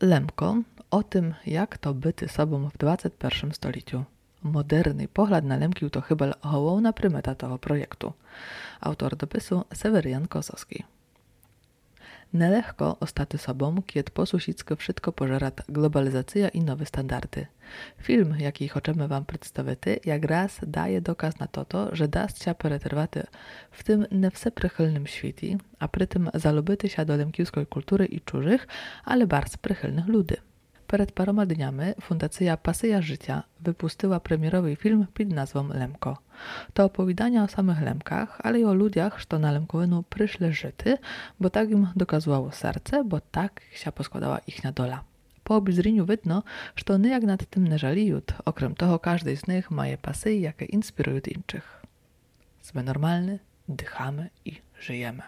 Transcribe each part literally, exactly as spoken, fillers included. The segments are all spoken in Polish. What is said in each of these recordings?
Lemko o tym, jak to byty sobą w dwадцять першому stoliciu. Moderny pogląd na Lemkił to chyba główna prymeta tego projektu. Autor dopisu Sewerian Kosowski. Nelehko ostati sobą, kiedy posusicko wszystko pożera globalizacja i nowe standardy. Film, jaki chcemy wam przedstawić, jak raz daje dokaz na to, że da się pereterwać w tym nie przychylnym świecie, a przy tym zalubity się do lemkiewskiej kultury i czужych, ale bardzo przychylnych ludzi. Przed paroma dniami Fundacja Pasja Życia wypuściła premierowy film pod nazwą Lemko. To opowiadania o samych Lemkach, ale i o ludziach, co na Lemkowinu przyszli żyty, bo tak im dokazywało serce, bo tak się poskładała ichnia dola. Po obizrzeniu widno, że one jak nad tym nie żaliją, okrem toho każdy z nich ma je pasy, jakie inspirują innych. Sme normalni, dychamy i żyjemy.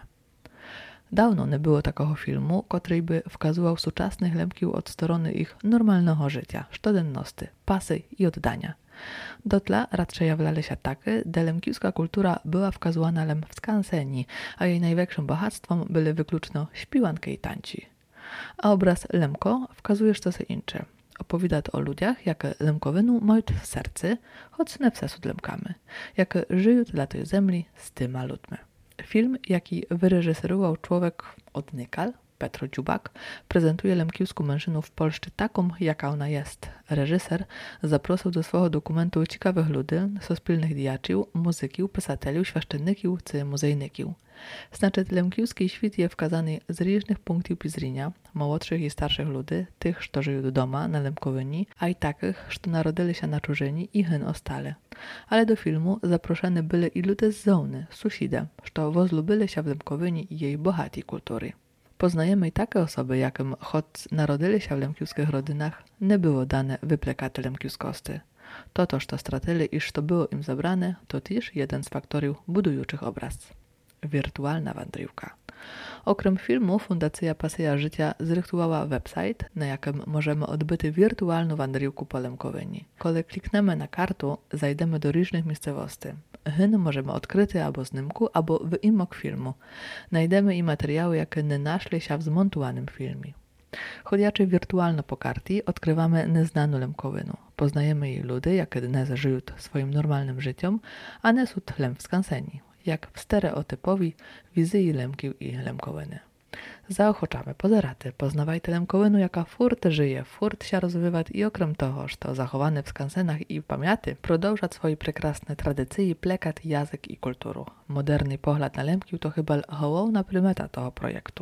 Dawno nie było takiego filmu, który by wskazywał współczesnych Lemkił od strony ich normalnego życia, codzienności, pasy i oddania. Do tla raczej jawlali się takie, że lemkiewska kultura była wskazywana lem w skanseni, a jej największym bogactwem były wykluczno śpiwanki i tanci. A obraz Lemko wskazuje coś inne. Opowiada o ludziach, jak Lemkowinu mają w sercu, choć nie wszyscy Lemkamy, jak żyją dla tej ziemi z tyma ludźmi. Film, jaki wyreżyserował człowiek od Nykal, Petro Dziubak, prezentuje lemkiewską mężczyznę w Polsce taką, jaka ona jest. Reżyser zaprosił do swojego dokumentu ciekawych ludzi, sospilnych diaczył, muzykił, pisatelił, świaszczennikił czy muzejnikił. Znaczy, lemkiewski świat jest wskazany z różnych punktów widzenia, młodszych i starszych ludzi, tych, co żyją do doma na Lemkowyni, a i takich, co narodzili się na czużyni i hyn ostale. Ale do filmu zaproszeni byli i ludzie z zony, sąsiedzi, co wozlubili się w Lemkowyni i jej bohatej kultury. Poznajemy i takie osoby, jakim, choć narodzili się w lemkiewskich rodzinach, nie było dane wyplekać lemkiewskości. To to, co stracili i co było im zabrane, to też jeden z faktorów budujących obraz. Wirtualna wędrówka. Okrem filmu Fundacja Pasja Życia zrychtowała website, na jakim możemy odbyć wirtualną wędrówkę po Lemkowyni. Kiedy klikniemy na kartu, zajdziemy do różnych miejscowości. Hyn możemy odkryć albo z nymku, albo w imok filmu. Znajdziemy i materiały, jakie nie naszli się w zmontowanym filmie. Chodząc wirtualno po karcie, odkrywamy nieznaną Lemkowinu. Poznajemy jej ludzi, jakie dnes żyją swoim normalnym życiem, a nie są tlem w skanseni, jak w stereotypowi wizji Lemkił i Lemkowiny. Zaochoczamy pozeraty, poznawajcie Lemkowinu, jaka furt żyje, furt się rozwywa i okrem toho, że zachowane w skansenach i pamięty, продовжać swoje prekrasne tradycje, plekat, język i kulturę. Moderny pogląd na Lemkił to chyba główna prymeta tego projektu.